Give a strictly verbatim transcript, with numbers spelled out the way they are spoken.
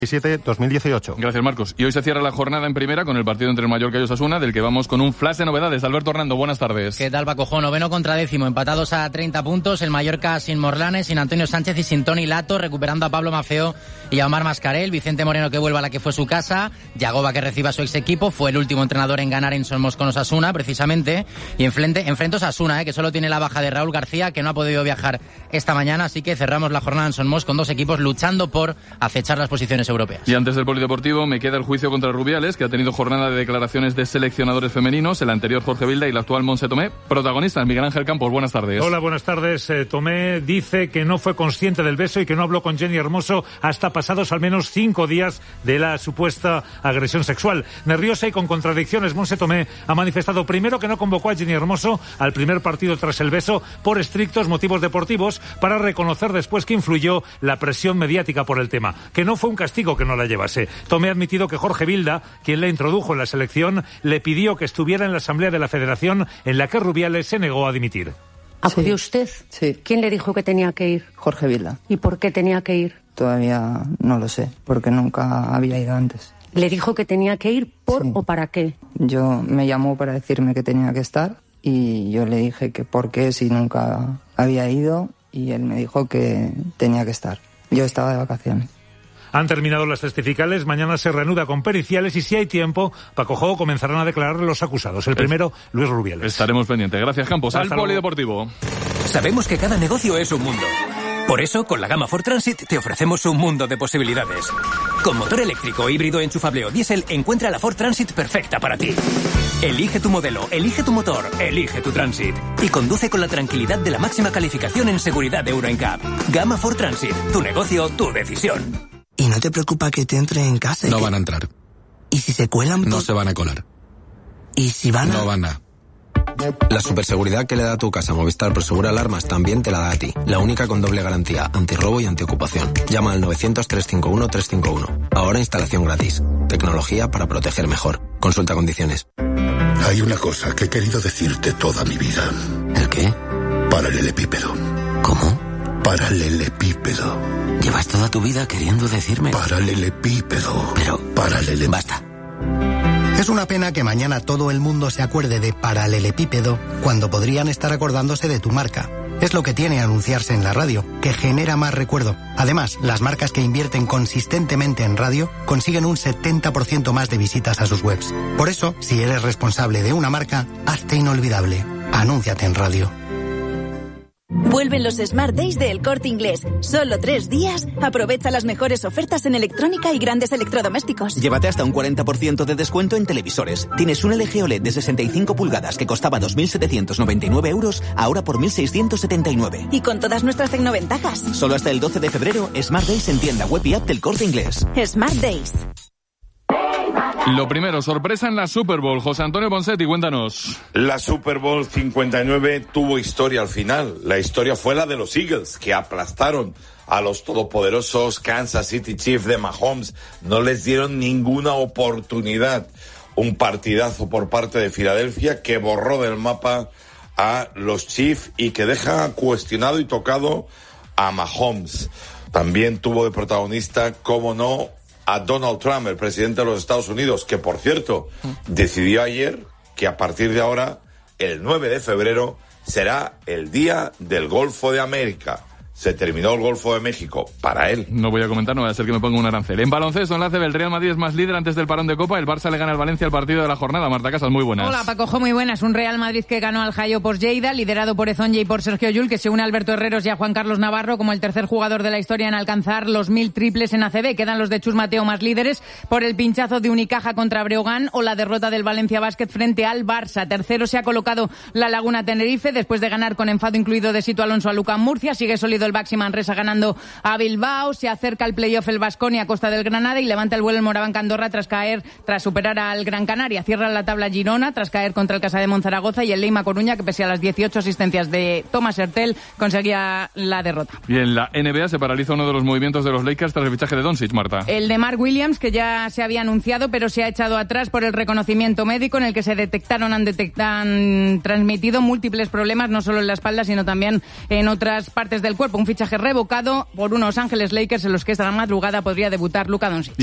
siete dos mil dieciocho. Gracias, Marcos. Y hoy se cierra la jornada en primera con el partido entre el Mallorca y Osasuna, del que vamos con un flash de novedades. Alberto Hernando, buenas tardes. ¿Qué tal, Paco? Noveno contra décimo, empatados a treinta puntos. El Mallorca sin Morlanes, sin Antonio Sánchez y sin Toni Lato, recuperando a Pablo Mafeo y a Omar Mascarell. Vicente Moreno que vuelve a la que fue su casa. Yagoba que reciba a su ex equipo. Fue el último entrenador en ganar en Somos con Osasuna, precisamente. Y enfrente, enfrente Osasuna, eh, que solo tiene la baja de Raúl García, que no ha podido viajar esta mañana. Así que cerramos la jornada en Somos con dos equipos luchando por acechar las posiciones europeas. Y antes del polideportivo me queda el juicio contra Rubiales, que ha tenido jornada de declaraciones de seleccionadores femeninos, el anterior Jorge Vilda y el actual Montse Tomé. Protagonistas, Miguel Ángel Campos, buenas tardes. Hola, buenas tardes. Eh, Tomé dice que no fue consciente del beso y que no habló con Jenny Hermoso hasta pasados al menos cinco días de la supuesta agresión sexual. Nerviosa y con contradicciones, Montse Tomé ha manifestado primero que no convocó a Jenny Hermoso al primer partido tras el beso por estrictos motivos deportivos, para reconocer después que influyó la presión mediática por el tema, que no fue un castigo que no la llevase. Tomé ha admitido que Jorge Vilda, quien le introdujo en la selección, le pidió que estuviera en la asamblea de la federación, en la que Rubiales se negó a dimitir. ¿Acudió sí. usted? Sí. ¿Quién le dijo que tenía que ir? Jorge Vilda. ¿Y por qué tenía que ir? Todavía no lo sé, porque nunca había ido antes. ¿Le dijo que tenía que ir por sí. o para qué? Yo me llamó para decirme que tenía que estar y yo le dije que por qué si nunca había ido y él me dijo que tenía que estar. Yo estaba de vacaciones. Han terminado las testificales, mañana se reanuda con periciales y si hay tiempo, Paco Jo, comenzarán a declarar los acusados. El primero, Luis Rubiales. Estaremos pendientes. Gracias, Campos. Al polideportivo. Sabemos que cada negocio es un mundo. Por eso, con la gama Ford Transit te ofrecemos un mundo de posibilidades. Con motor eléctrico, híbrido, enchufable o diésel, encuentra la Ford Transit perfecta para ti. Elige tu modelo, elige tu motor, elige tu Transit. Y conduce con la tranquilidad de la máxima calificación en seguridad de Euro N C A P. Gama Ford Transit. Tu negocio, tu decisión. ¿Y no te preocupa que te entre en casa? No que... van a entrar. ¿Y si se cuelan? No se van a colar. ¿Y si van a...? No van a... La superseguridad que le da a tu casa Movistar Prosegura Alarmas también te la da a ti. La única con doble garantía, antirrobo y antiocupación. Llama al novecientos, trescientos cincuenta y uno, trescientos cincuenta y uno. Ahora instalación gratis. Tecnología para proteger mejor. Consulta condiciones. Hay una cosa que he querido decirte toda mi vida. ¿El qué? Paralelepípedo. ¿Cómo? Paralelepípedo. ¿Llevas toda tu vida queriendo decirme? Paralelepípedo. Pero... Paralele... Basta. Es una pena que mañana todo el mundo se acuerde de paralelepípedo cuando podrían estar acordándose de tu marca. Es lo que tiene anunciarse en la radio, que genera más recuerdo. Además, las marcas que invierten consistentemente en radio consiguen un setenta por ciento más de visitas a sus webs. Por eso, si eres responsable de una marca, hazte inolvidable. Anúnciate en radio. Vuelven los Smart Days de El Corte Inglés. Solo tres días. Aprovecha las mejores ofertas en electrónica y grandes electrodomésticos. Llévate hasta un cuarenta por ciento de descuento en televisores. Tienes un L G O L E D de sesenta y cinco pulgadas que costaba dos mil setecientos noventa y nueve euros, ahora por mil seiscientos setenta y nueve. Y con todas nuestras tecnoventajas. Solo hasta el doce de febrero, Smart Days en tienda web y app del Corte Inglés. Smart Days. Lo primero, sorpresa en la Super Bowl. José Antonio Ponsetti, cuéntanos. La Super Bowl cincuenta y nueve tuvo historia al final. La historia fue la de los Eagles, que aplastaron a los todopoderosos Kansas City Chiefs de Mahomes. No les dieron ninguna oportunidad. Un partidazo por parte de Filadelfia que borró del mapa a los Chiefs y que deja cuestionado y tocado a Mahomes. También tuvo de protagonista, cómo no, a Donald Trump, el presidente de los Estados Unidos, que por cierto decidió ayer que a partir de ahora, el nueve de febrero, será el Día del Golfo de América. Se terminó el Golfo de México para él. No voy a comentar, no va a ser que me ponga un arancel. En baloncesto, en la A C B, el Real Madrid es más líder antes del parón de Copa. El Barça le gana al Valencia el partido de la jornada. Marta Casas, muy buenas. Hola, Paco, muy buenas. Un Real Madrid que ganó al Jayopos Lleida, liderado por Ezonja y por Sergio Llull, que se une a Alberto Herreros y a Juan Carlos Navarro como el tercer jugador de la historia en alcanzar los mil triples en A C B. Quedan los de Chus Mateo más líderes por el pinchazo de Unicaja contra Breogán o la derrota del Valencia Basket frente al Barça. Tercero se ha colocado la Laguna Tenerife después de ganar con enfado incluido de Sito Alonso a Lucan Murcia. Sigue sólido el Baxi Manresa ganando a Bilbao, se acerca al playoff el Baskonia a costa del Granada y levanta el vuelo el Moraván Andorra tras caer, tras superar al Gran Canaria. Cierra la tabla Girona tras caer contra el Casademont Zaragoza y el Leima Coruña, que pese a las dieciocho asistencias de Thomas Hertel conseguía la derrota. Y en la N B A se paraliza uno de los movimientos de los Lakers tras el fichaje de Doncic, Marta. El de Mark Williams, que ya se había anunciado, pero se ha echado atrás por el reconocimiento médico en el que se detectaron, han, detectan, transmitido múltiples problemas, no solo en la espalda, sino también en otras partes del cuerpo. golpe un fichaje revocado por unos Ángeles Lakers en los que esta madrugada podría debutar Luka Doncic.